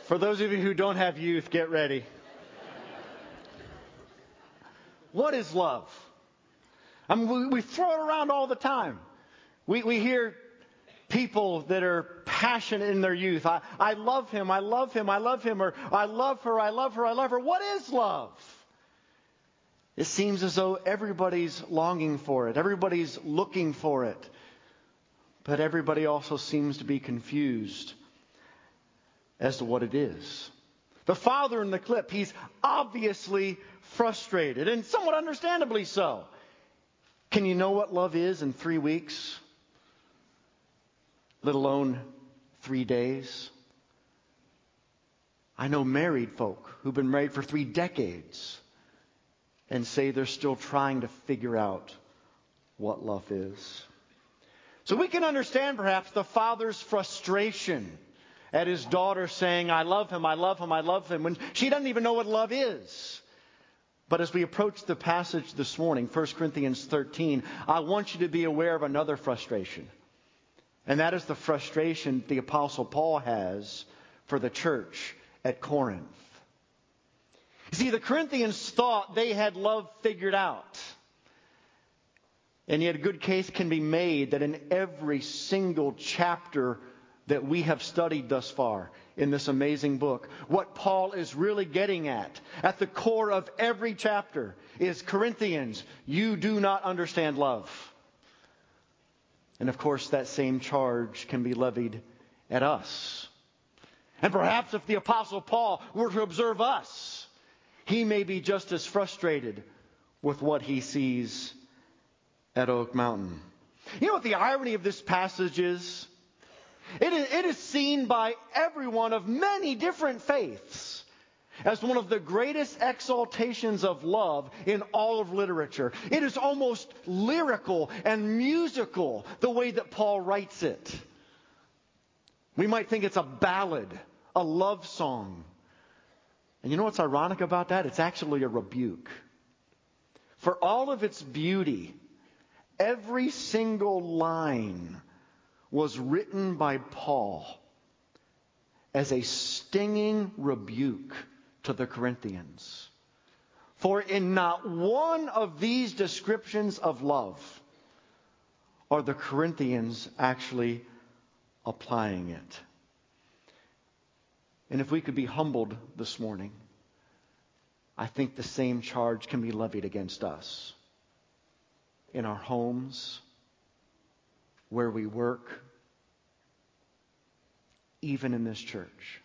For those of you who don't have youth, get ready. What is love? I mean, we throw it around all the time. We hear people that are passionate in their youth. I love him, I love him, I love him, or I love her, I love her, I love her. What is love? It seems as though everybody's longing for it. Everybody's looking for it. But everybody also seems to be confused as to what it is. The father in the clip, he's obviously frustrated, and somewhat understandably so. Can you know what love is in 3 weeks? Let alone 3 days? I know married folk who've been married for 3 decades and say they're still trying to figure out what love is. So we can understand perhaps the father's frustration at his daughter saying, I love him, I love him, I love him, when she doesn't even know what love is. But as we approach the passage this morning, 1 Corinthians 13, I want you to be aware of another frustration. And that is the frustration the Apostle Paul has for the church at Corinth. You see, the Corinthians thought they had love figured out. And yet a good case can be made that in every single chapter that we have studied thus far in this amazing book, what Paul is really getting at the core of every chapter, is Corinthians, you do not understand love. And of course, that same charge can be levied at us. And perhaps if the Apostle Paul were to observe us, he may be just as frustrated with what he sees at Oak Mountain. You know what the irony of this passage is? It is seen by everyone of many different faiths as one of the greatest exaltations of love in all of literature. It is almost lyrical and musical the way that Paul writes it. We might think it's a ballad, a love song. And you know what's ironic about that? It's actually a rebuke. For all of its beauty, every single line was written by Paul as a stinging rebuke to the Corinthians. For in not one of these descriptions of love are the Corinthians actually applying it. And if we could be humbled this morning, I think the same charge can be levied against us. In our homes, where we work, even in this church.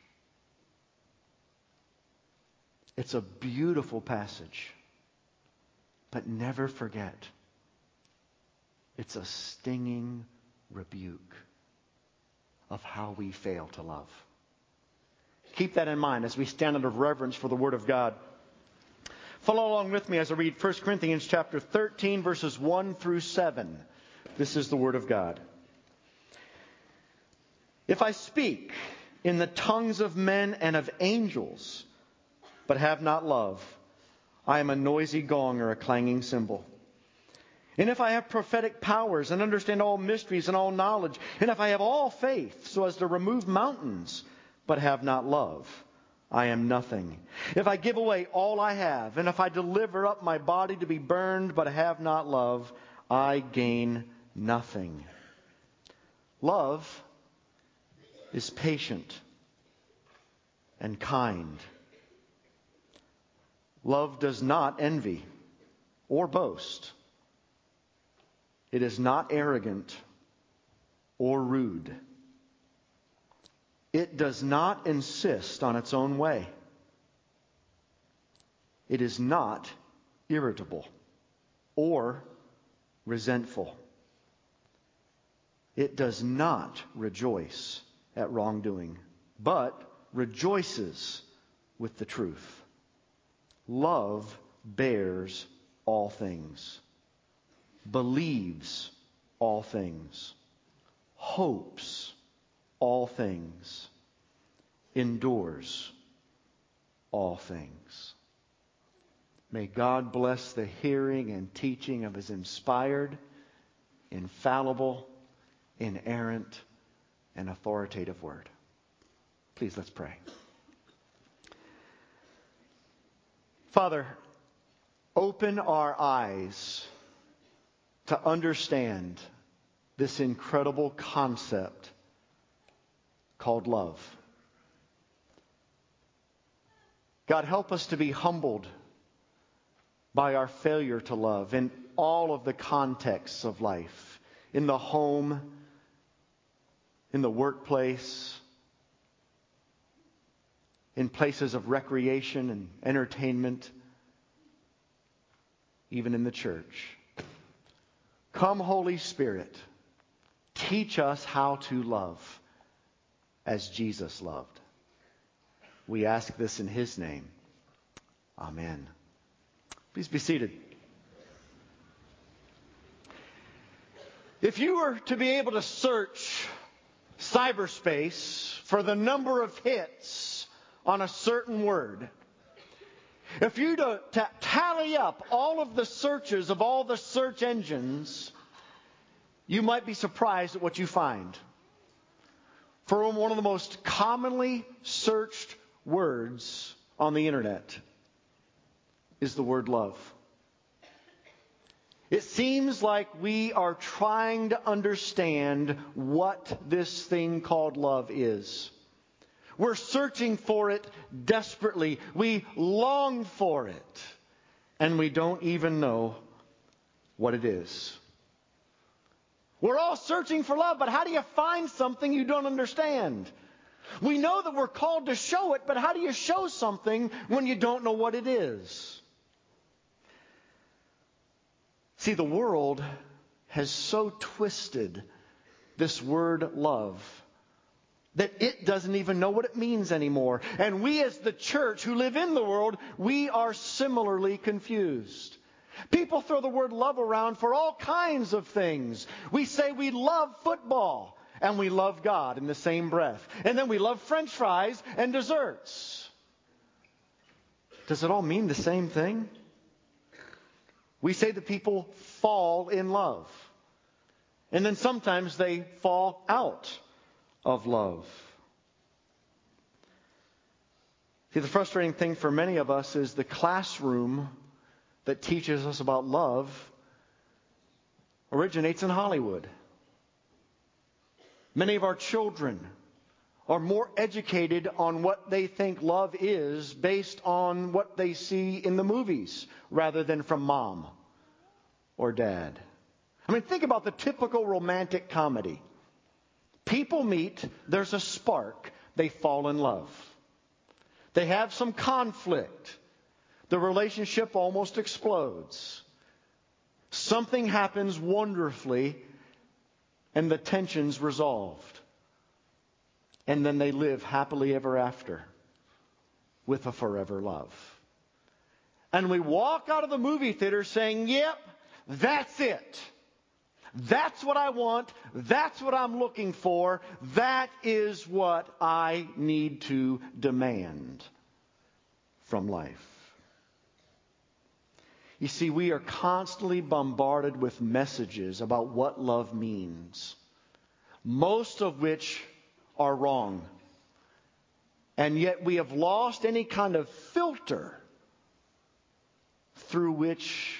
It's a beautiful passage. But never forget, it's a stinging rebuke of how we fail to love. Keep that in mind as we stand out of reverence for the Word of God. Follow along with me as I read 1 Corinthians chapter 13, verses 1 through 7. This is the Word of God. If I speak in the tongues of men and of angels, but have not love, I am a noisy gong or a clanging cymbal. And if I have prophetic powers and understand all mysteries and all knowledge, and if I have all faith so as to remove mountains, but have not love, I am nothing. If I give away all I have, and if I deliver up my body to be burned, but have not love, I gain nothing. Love is patient and kind. Love does not envy or boast. It is not arrogant or rude. It does not insist on its own way. It is not irritable or resentful. It does not rejoice at wrongdoing, but rejoices with the truth. Love bears all things, believes all things, hopes all things, endures all things. May God bless the hearing and teaching of His inspired, infallible, inerrant, and authoritative Word. Please, let's pray. Father, open our eyes to understand this incredible concept called love. God, help us to be humbled by our failure to love in all of the contexts of life, in the home, in the workplace, in places of recreation and entertainment, even in the church. Come, Holy Spirit, teach us how to love as Jesus loved. We ask this in His name. Amen. Please be seated. If you were to be able to search cyberspace for the number of hits on a certain word, if you to tally up all of the searches of all the search engines, you might be surprised at what you find. For one of the most commonly searched words on the internet is the word love. It seems like we are trying to understand what this thing called love is. We're searching for it desperately. We long for it. And we don't even know what it is. We're all searching for love, but how do you find something you don't understand? We know that we're called to show it, but how do you show something when you don't know what it is? See, the world has so twisted this word love that it doesn't even know what it means anymore. And we as the church who live in the world, we are similarly confused. People throw the word love around for all kinds of things. We say we love football and we love God in the same breath. And then we love French fries and desserts. Does it all mean the same thing? We say that people fall in love. And then sometimes they fall out of love. See, the frustrating thing for many of us is the classroom that teaches us about love originates in Hollywood. Many of our children are more educated on what they think love is based on what they see in the movies rather than from mom or dad. I mean, think about the typical romantic comedy. People meet, there's a spark, they fall in love. They have some conflict. The relationship almost explodes. Something happens wonderfully, and the tension's resolved. And then they live happily ever after with a forever love. And we walk out of the movie theater saying, yep, that's it. That's what I want. That's what I'm looking for. That is what I need to demand from life. You see, we are constantly bombarded with messages about what love means, most of which are wrong. And yet we have lost any kind of filter through which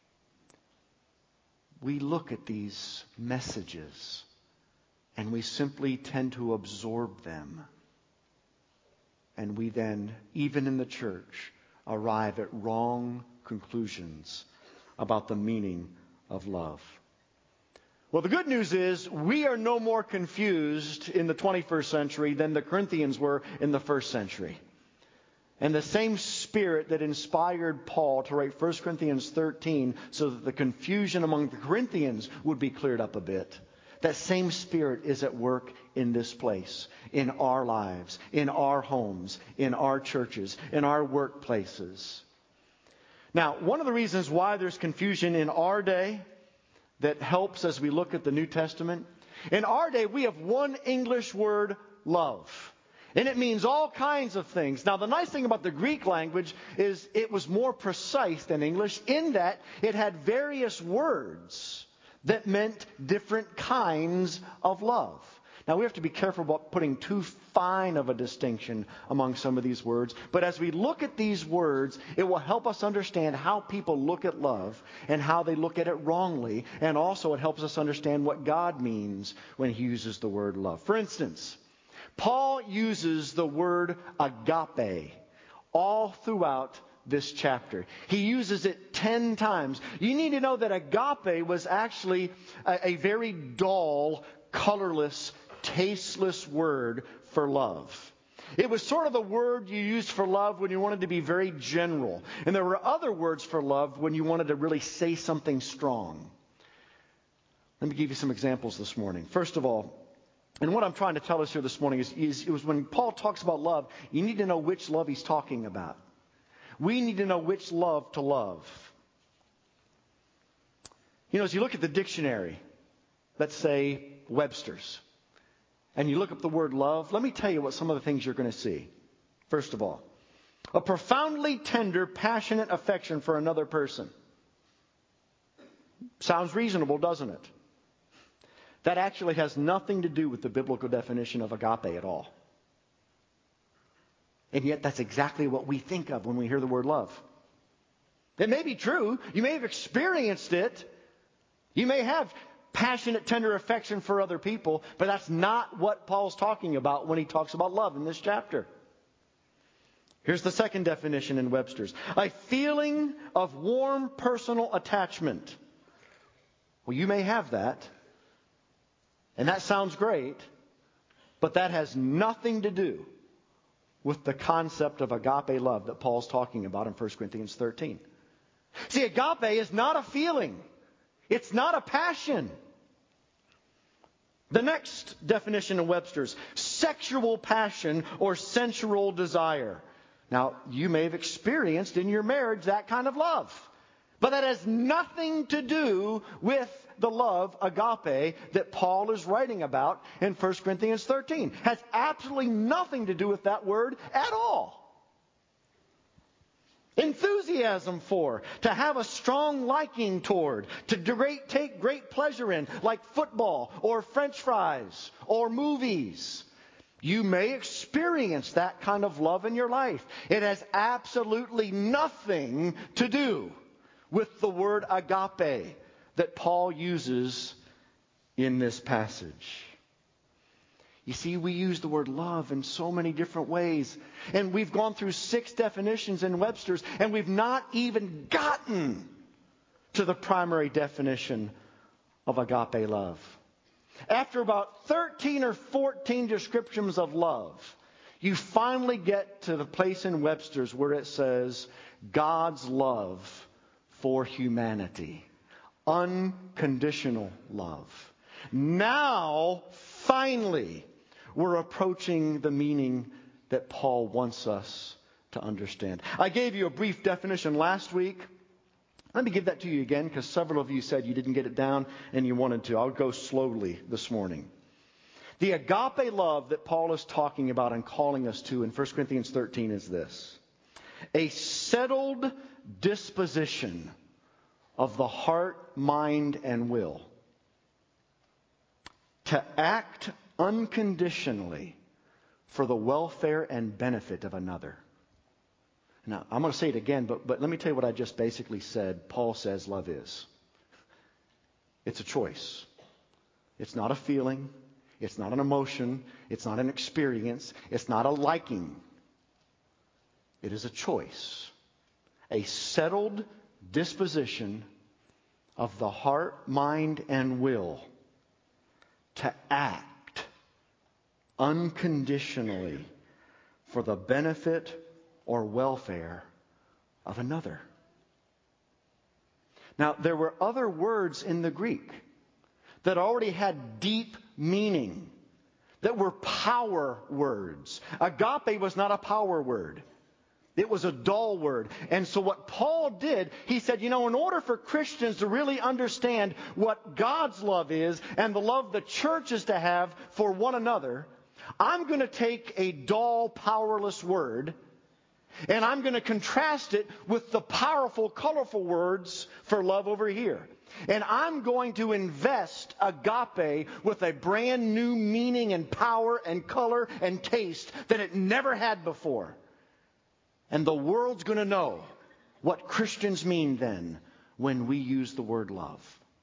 we look at these messages and we simply tend to absorb them. And we then, even in the church, arrive at wrong conclusions about the meaning of love. Well, the good news is we are no more confused in the 21st century than the Corinthians were in the first century. And the same Spirit that inspired Paul to write 1 Corinthians 13 so that the confusion among the Corinthians would be cleared up a bit, that same Spirit is at work in this place, in our lives, in our homes, in our churches, in our workplaces. Now, one of the reasons why there's confusion in our day that helps as we look at the New Testament, in our day we have one English word, love. And it means all kinds of things. Now, the nice thing about the Greek language is it was more precise than English in that it had various words that meant different kinds of love. Now, we have to be careful about putting too fine of a distinction among some of these words. But as we look at these words, it will help us understand how people look at love and how they look at it wrongly. And also it helps us understand what God means when He uses the word love. For instance, Paul uses the word agape all throughout this chapter. He uses it 10 times. You need to know that agape was actually a very dull, colorless, tasteless word for love. It was sort of the word you used for love when you wanted to be very general. And there were other words for love when you wanted to really say something strong. Let me give you some examples this morning. First of all, and what I'm trying to tell us here this morning is when Paul talks about love, you need to know which love he's talking about. We need to know which love to love. You know, as you look at the dictionary, let's say Webster's, and you look up the word love, let me tell you what some of the things you're going to see. First of all, a profoundly tender, passionate affection for another person. Sounds reasonable, doesn't it? That actually has nothing to do with the biblical definition of agape at all. And yet that's exactly what we think of when we hear the word love. It may be true. You may have experienced it. You may have passionate, tender affection for other people, but that's not what Paul's talking about when he talks about love in this chapter. Here's the second definition in Webster's. A feeling of warm personal attachment. Well, you may have that, and that sounds great, but that has nothing to do with the concept of agape love that Paul's talking about in 1 Corinthians 13. See, agape is not a feeling. It's not a passion. The next definition in Webster's, sexual passion or sensual desire. Now, you may have experienced in your marriage that kind of love. But that has nothing to do with the love, agape, that Paul is writing about in 1 Corinthians 13. Has absolutely nothing to do with that word at all. Enthusiasm for, to have a strong liking toward, to take great pleasure in, like football or French fries or movies. You may experience that kind of love in your life. It has absolutely nothing to do with the word agape that Paul uses in this passage. You see, we use the word love in so many different ways. And we've gone through 6 definitions in Webster's, and we've not even gotten to the primary definition of agape love. After about 13 or 14 descriptions of love, you finally get to the place in Webster's where it says, God's love for humanity. Unconditional love. Now, finally, we're approaching the meaning that Paul wants us to understand. I gave you a brief definition last week. Let me give that to you again because several of you said you didn't get it down and you wanted to. I'll go slowly this morning. The agape love that Paul is talking about and calling us to in 1 Corinthians 13 is this. A settled disposition of the heart, mind, and will to act unconditionally for the welfare and benefit of another. Now, I'm going to say it again, but let me tell you what I just basically said. Paul says love is. It's a choice. It's not a feeling. It's not an emotion. It's not an experience. It's not a liking. It is a choice. A settled disposition of the heart, mind, and will to act unconditionally for the benefit or welfare of another. Now, there were other words in the Greek that already had deep meaning, that were power words. Agape was not a power word. It was a dull word. And so what Paul did, he said, in order for Christians to really understand what God's love is and the love the church is to have for one another, I'm going to take a dull, powerless word and I'm going to contrast it with the powerful, colorful words for love over here. And I'm going to invest agape with a brand new meaning and power and color and taste that it never had before. And the world's going to know what Christians mean then when we use the word love.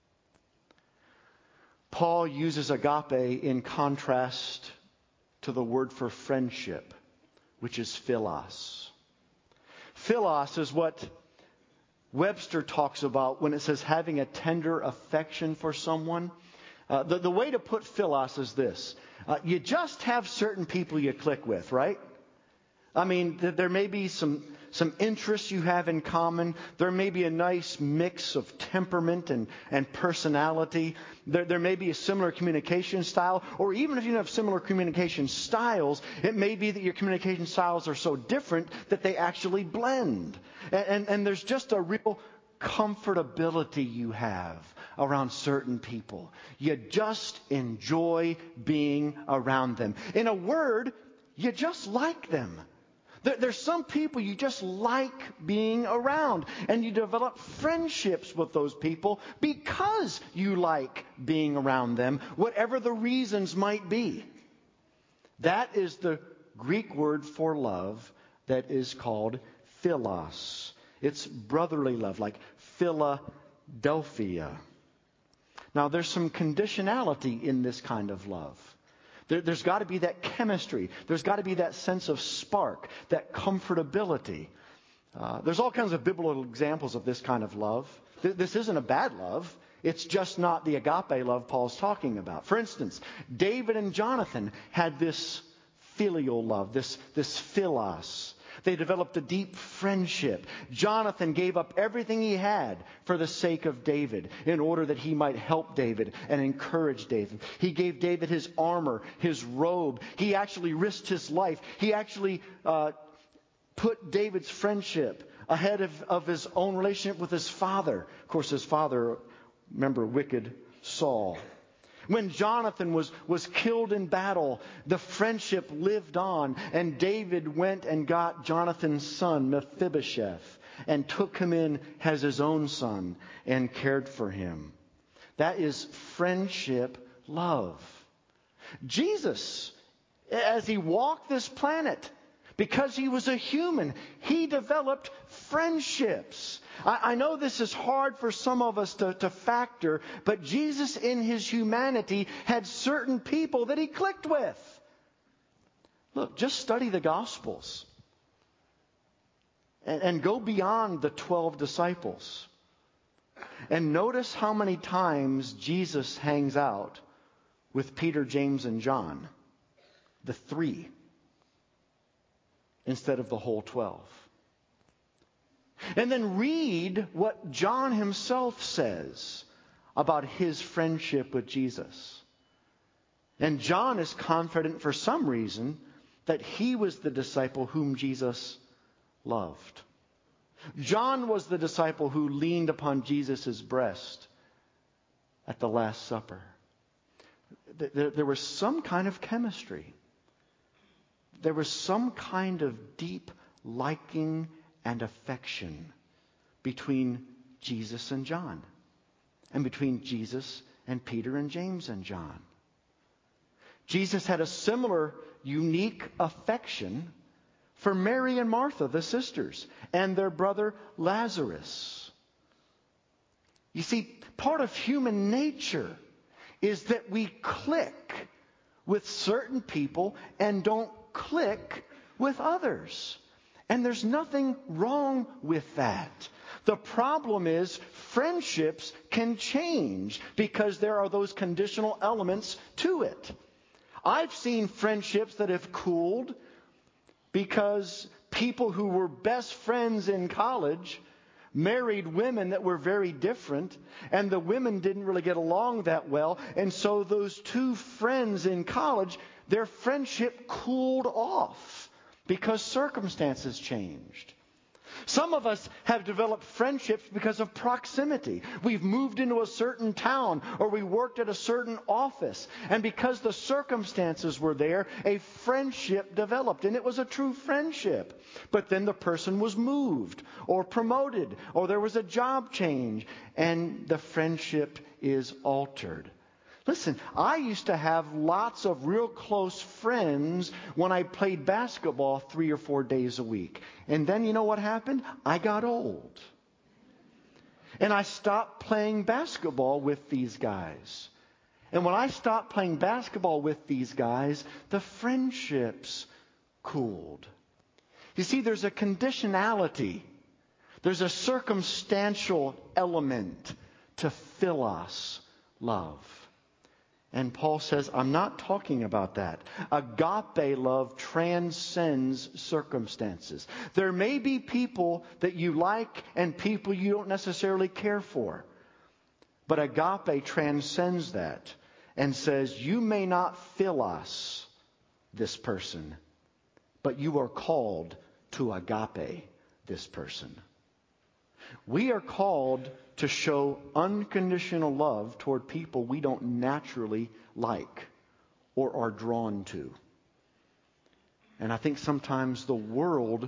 Paul uses agape in contrast to the word for friendship, which is philos. Philos is what Webster talks about when it says having a tender affection for someone. The way to put philos is this. You just have certain people you click with, right? I mean, there may be some interests you have in common. There may be a nice mix of temperament and personality. There may be a similar communication style. Or even if you have similar communication styles, it may be that your communication styles are so different that they actually blend. And there's just a real comfortability you have around certain people. You just enjoy being around them. In a word, you just like them. There's some people you just like being around, and you develop friendships with those people because you like being around them, whatever the reasons might be. That is the Greek word for love that is called philos. It's brotherly love, like Philadelphia. Now, there's some conditionality in this kind of love. There's got to be that chemistry. There's got to be that sense of spark, that comfortability. There's all kinds of biblical examples of this kind of love. This isn't a bad love. It's just not the agape love Paul's talking about. For instance, David and Jonathan had this filial love, this philos. They developed a deep friendship. Jonathan gave up everything he had for the sake of David in order that he might help David and encourage David. He gave David his armor, his robe. He actually risked his life. He actually put David's friendship ahead of his own relationship with his father. Of course, his father, remember, wicked Saul. When Jonathan was killed in battle, the friendship lived on, and David went and got Jonathan's son, Mephibosheth, and took him in as his own son and cared for him. That is friendship love. Jesus, as he walked this planet, because he was a human, he developed friendships. I know this is hard for some of us to factor, but Jesus in his humanity had certain people that he clicked with. Look, just study the Gospels and go beyond the 12 disciples. And notice how many times Jesus hangs out with Peter, James, and John. The 3. Instead of the whole 12. And then read what John himself says about his friendship with Jesus. And John is confident for some reason that he was the disciple whom Jesus loved. John was the disciple who leaned upon Jesus' breast at the Last Supper. There was some kind of chemistry. There was some kind of deep liking and affection between Jesus and John, and between Jesus and Peter and James and John. Jesus had a similar unique affection for Mary and Martha, the sisters, and their brother Lazarus. You see, part of human nature is that we click with certain people and don't click with others. And there's nothing wrong with that. The problem is friendships can change because there are those conditional elements to it. I've seen friendships that have cooled because people who were best friends in college married women that were very different, and the women didn't really get along that well. And so those two friends in college, their friendship cooled off because circumstances changed. Some of us have developed friendships because of proximity. We've moved into a certain town, or we worked at a certain office. And because the circumstances were there, a friendship developed. And it was a true friendship. But then the person was moved or promoted, or there was a job change, and the friendship is altered. Listen, I used to have lots of real close friends when I played basketball 3 or 4 days a week. And then you know what happened? I got old. And I stopped playing basketball with these guys. And when I stopped playing basketball with these guys, the friendships cooled. You see, there's a conditionality. There's a circumstantial element to philos, love. And Paul says, I'm not talking about that. Agape love transcends circumstances. There may be people that you like and people you don't necessarily care for. But agape transcends that and says, you may not philos this person, but you are called to agape this person. We are called to show unconditional love toward people we don't naturally like or are drawn to. And I think sometimes the world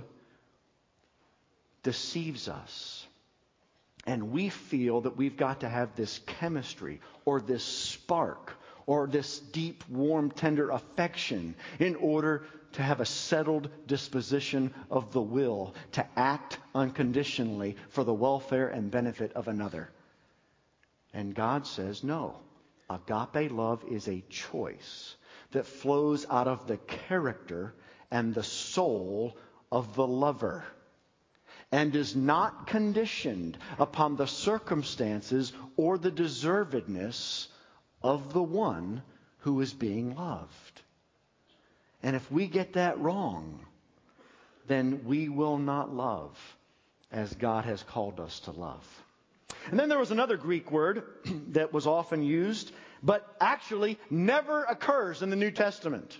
deceives us. And we feel that we've got to have this chemistry or this spark or this deep, warm, tender affection in order to have a settled disposition of the will to act unconditionally for the welfare and benefit of another. And God says, no. Agape love is a choice that flows out of the character and the soul of the lover, and is not conditioned upon the circumstances or the deservedness of the one who is being loved. And if we get that wrong, then we will not love as God has called us to love. And then there was another Greek word that was often used, but actually never occurs in the New Testament.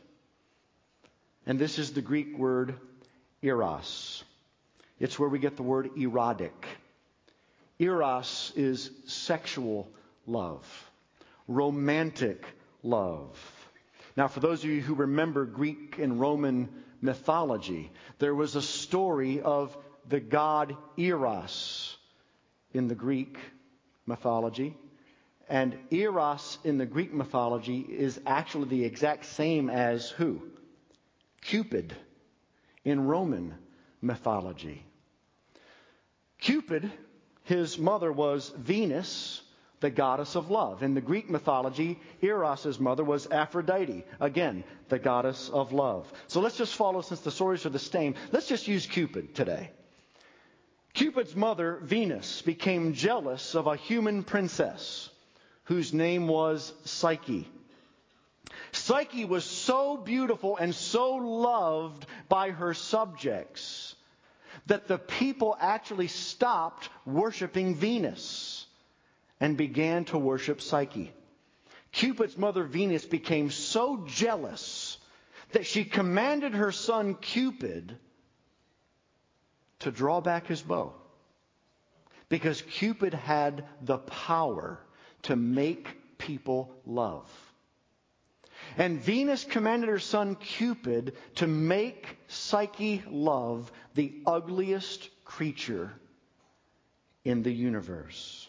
And this is the Greek word eros. It's where we get the word erotic. Eros is sexual love, romantic love. Now, for those of you who remember Greek and Roman mythology, there was a story of the god Eros in the Greek mythology. And Eros in the Greek mythology is actually the exact same as who? Cupid in Roman mythology. Cupid, his mother was Venus, the goddess of love. In the Greek mythology, Eros' mother was Aphrodite, again, the goddess of love. So let's just follow, since the stories are the same, let's just use Cupid today. Cupid's mother, Venus, became jealous of a human princess whose name was Psyche. Psyche was so beautiful and so loved by her subjects that the people actually stopped worshiping Venus and began to worship Psyche. Cupid's mother, Venus, became so jealous that she commanded her son Cupid to draw back his bow, because Cupid had the power to make people love. And Venus commanded her son Cupid to make Psyche love the ugliest creature in the universe.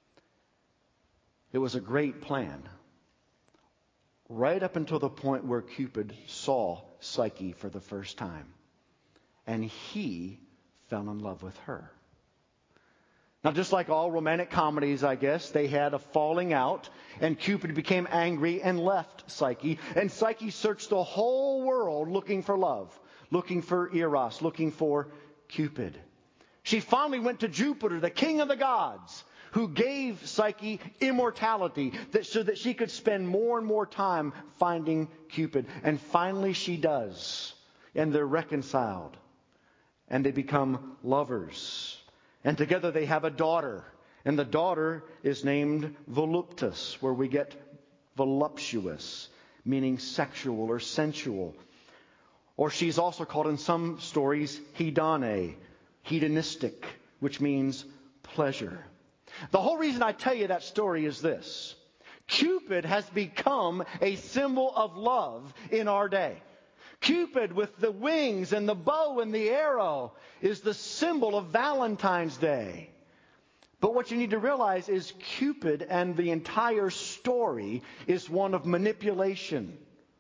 It was a great plan, right up until the point where Cupid saw Psyche for the first time. And he fell in love with her. Now, just like all romantic comedies, I guess, they had a falling out, and Cupid became angry and left Psyche. And Psyche searched the whole world looking for love, looking for Eros, looking for Cupid. She finally went to Jupiter, the king of the gods, who gave Psyche immortality so that she could spend more and more time finding Cupid. And finally she does. And they're reconciled. And they become lovers. And together they have a daughter. And the daughter is named Voluptus, where we get voluptuous, meaning sexual or sensual. Or she's also called in some stories Hedone, hedonistic, which means pleasure. The whole reason I tell you that story is this. Cupid has become a symbol of love in our day. Cupid with the wings and the bow and the arrow is the symbol of Valentine's Day. But what you need to realize is Cupid and the entire story is one of manipulation.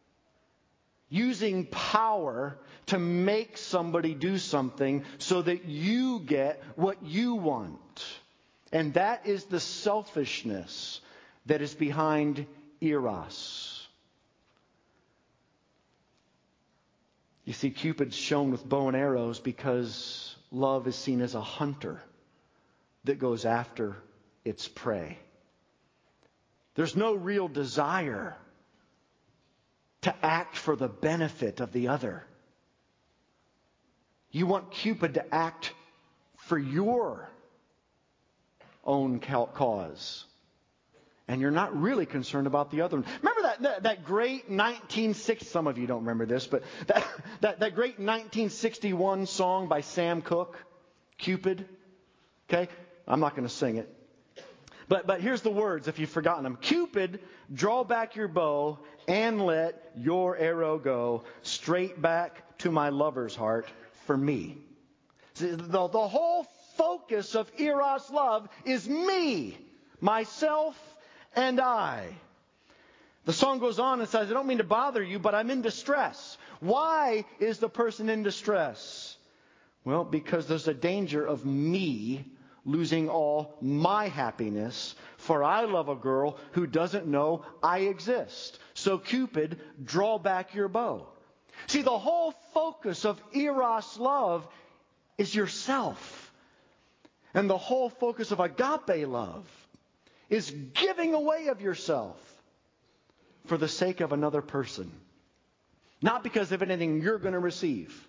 Using power to make somebody do something so that you get what you want. And that is the selfishness that is behind Eros. You see, Cupid's shown with bow and arrows because love is seen as a hunter that goes after its prey. There's no real desire to act for the benefit of the other. You want Cupid to act for your own cause. And you're not really concerned about the other one. Remember that great 1960, some of you don't remember this, but that great 1961 song by Sam Cooke, Cupid? Okay? I'm not going to sing it. But here's the words if you've forgotten them. Cupid, draw back your bow and let your arrow go straight back to my lover's heart for me. See, the whole focus of Eros love is me, myself, and I. The song goes on and says, I don't mean to bother you, but I'm in distress. Why is the person in distress? Well, because there's a danger of me losing all my happiness, for I love a girl who doesn't know I exist. So Cupid, draw back your bow. See, the whole focus of Eros love is yourself. And the whole focus of agape love is giving away of yourself for the sake of another person. Not because of anything you're going to receive.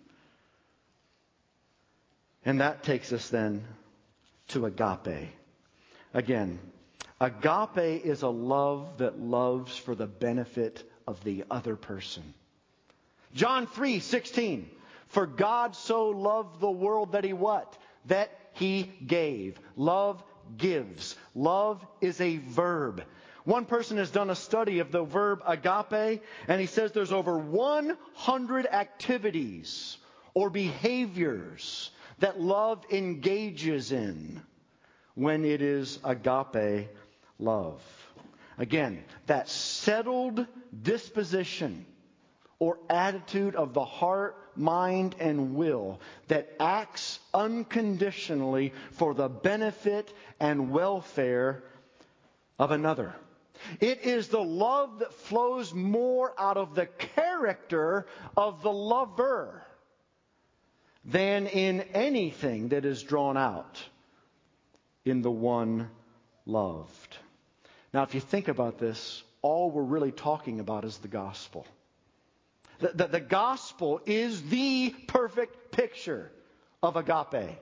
And that takes us then to agape. Again, agape is a love that loves for the benefit of the other person. John 3:16. For God so loved the world that He what? That He gave. Love gives. Love is a verb. One person has done a study of the verb agape, and he says there's over 100 activities or behaviors that love engages in when it is agape love. Again, that settled disposition or attitude of the heart, mind, and will that acts unconditionally for the benefit and welfare of another. It is the love that flows more out of the character of the lover than in anything that is drawn out in the one loved. Now, if you think about this, all we're really talking about is the gospel. The gospel is the perfect picture of agape.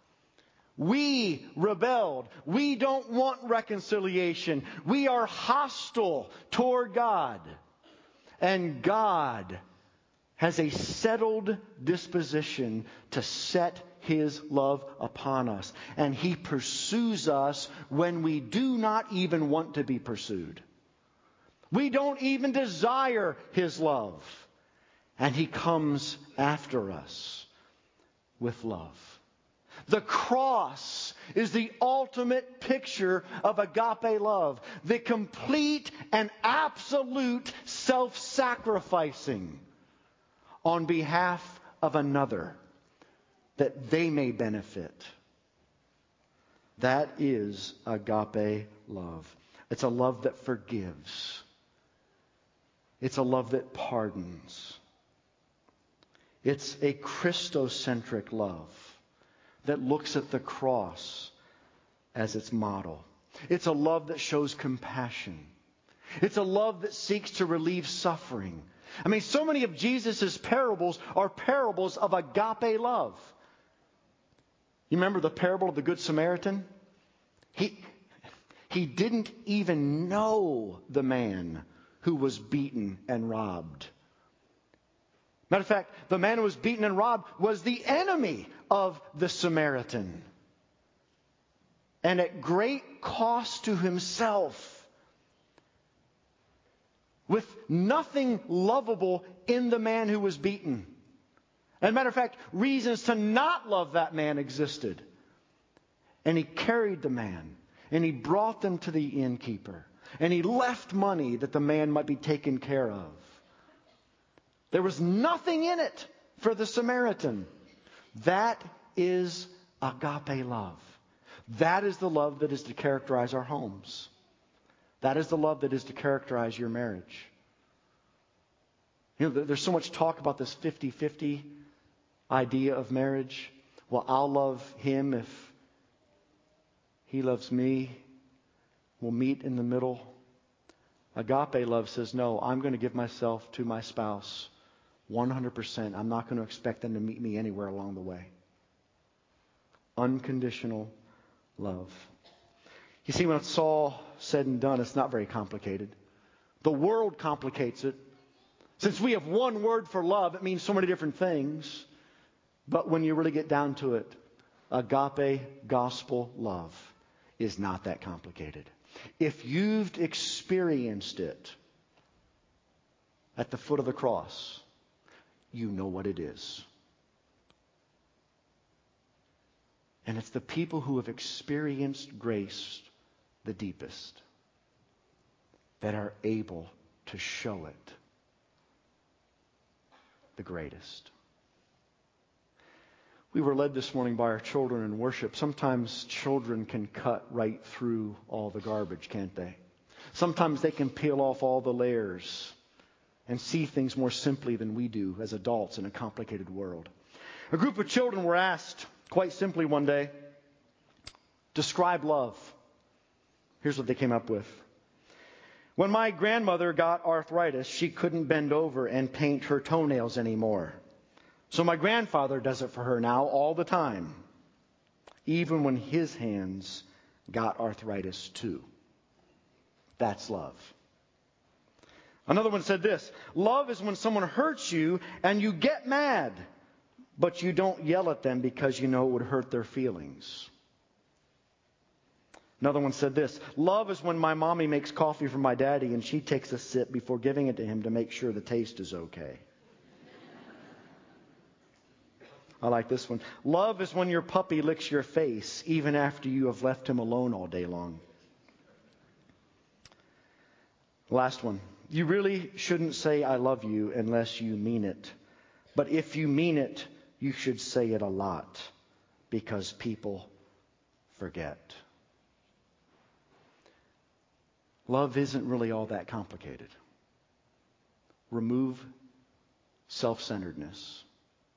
We rebelled. We don't want reconciliation. We are hostile toward God. And God has a settled disposition to set His love upon us. And He pursues us when we do not even want to be pursued. We don't even desire His love. And He comes after us with love. The cross is the ultimate picture of agape love. The complete and absolute self-sacrificing on behalf of another that they may benefit. That is agape love. It's a love that forgives. It's a love that pardons. It's a Christocentric love that looks at the cross as its model. It's a love that shows compassion. It's a love that seeks to relieve suffering. I mean, so many of Jesus' parables are parables of agape love. You remember the parable of the Good Samaritan? He didn't even know the man who was beaten and robbed. Matter of fact, the man who was beaten and robbed was the enemy of the Samaritan. And at great cost to himself, with nothing lovable in the man who was beaten. As a matter of fact, reasons to not love that man existed. And he carried the man, and he brought them to the innkeeper, and he left money that the man might be taken care of. There was nothing in it for the Samaritan. That is agape love. That is the love that is to characterize our homes. That is the love that is to characterize your marriage. You know, there's so much talk about this 50-50 idea of marriage. Well, I'll love him if he loves me. We'll meet in the middle. Agape love says, no, I'm going to give myself to my spouse 100%. I'm not going to expect them to meet me anywhere along the way. Unconditional love. You see, when it's all said and done, it's not very complicated. The world complicates it. Since we have one word for love, it means so many different things. But when you really get down to it, agape gospel love is not that complicated. If you've experienced it at the foot of the cross, you know what it is. And it's the people who have experienced grace the deepest that are able to show it the greatest. We were led this morning by our children in worship. Sometimes children can cut right through all the garbage, can't they? Sometimes they can peel off all the layers and see things more simply than we do as adults in a complicated world. A group of children were asked, quite simply one day, describe love. Here's what they came up with. When my grandmother got arthritis, she couldn't bend over and paint her toenails anymore. So my grandfather does it for her now all the time, even when his hands got arthritis too. That's love. Another one said this, love is when someone hurts you and you get mad, but you don't yell at them because you know it would hurt their feelings. Another one said this, love is when my mommy makes coffee for my daddy and she takes a sip before giving it to him to make sure the taste is okay. I like this one. Love is when your puppy licks your face even after you have left him alone all day long. Last one. You really shouldn't say I love you unless you mean it. But if you mean it, you should say it a lot because people forget. Love isn't really all that complicated. Remove self-centeredness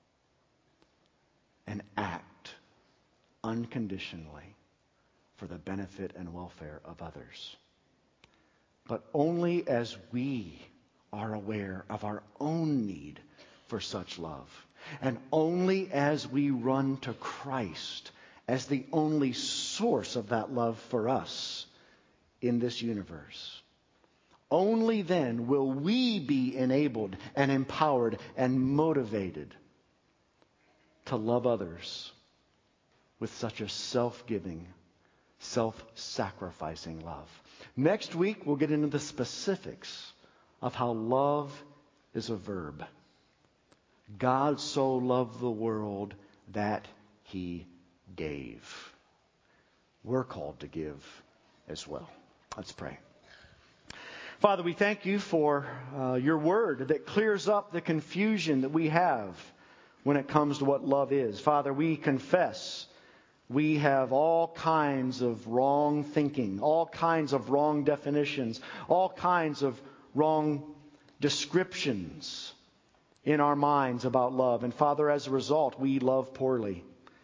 and act unconditionally for the benefit and welfare of others. But only as we are aware of our own need for such love, and only as we run to Christ as the only source of that love for us in this universe, only then will we be enabled and empowered and motivated to love others with such a self-giving, self-sacrificing love. Next week, we'll get into the specifics of how love is a verb. God so loved the world that He gave. We're called to give as well. Let's pray. Father, we thank you for your word that clears up the confusion that we have when it comes to what love is. Father, we confess we have all kinds of wrong thinking, all kinds of wrong definitions, all kinds of wrong descriptions in our minds about love. And Father, as a result, we love poorly.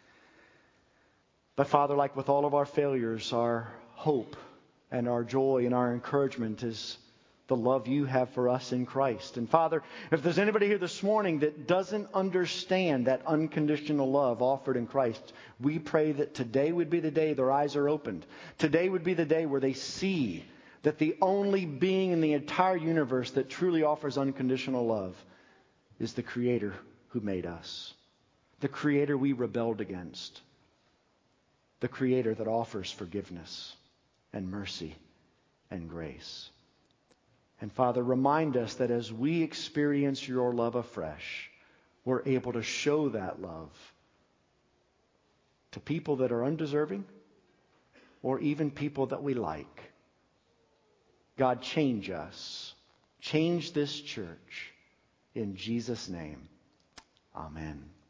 But Father, like with all of our failures, our hope and our joy and our encouragement is the love you have for us in Christ. And Father, if there's anybody here this morning that doesn't understand that unconditional love offered in Christ, we pray that today would be the day their eyes are opened. Today would be the day where they see that the only being in the entire universe that truly offers unconditional love is the Creator who made us, the Creator we rebelled against, the Creator that offers forgiveness and mercy and grace. And Father, remind us that as we experience your love afresh, we're able to show that love to people that are undeserving or even people that we like. God, change us. Change this church. In Jesus' name, amen.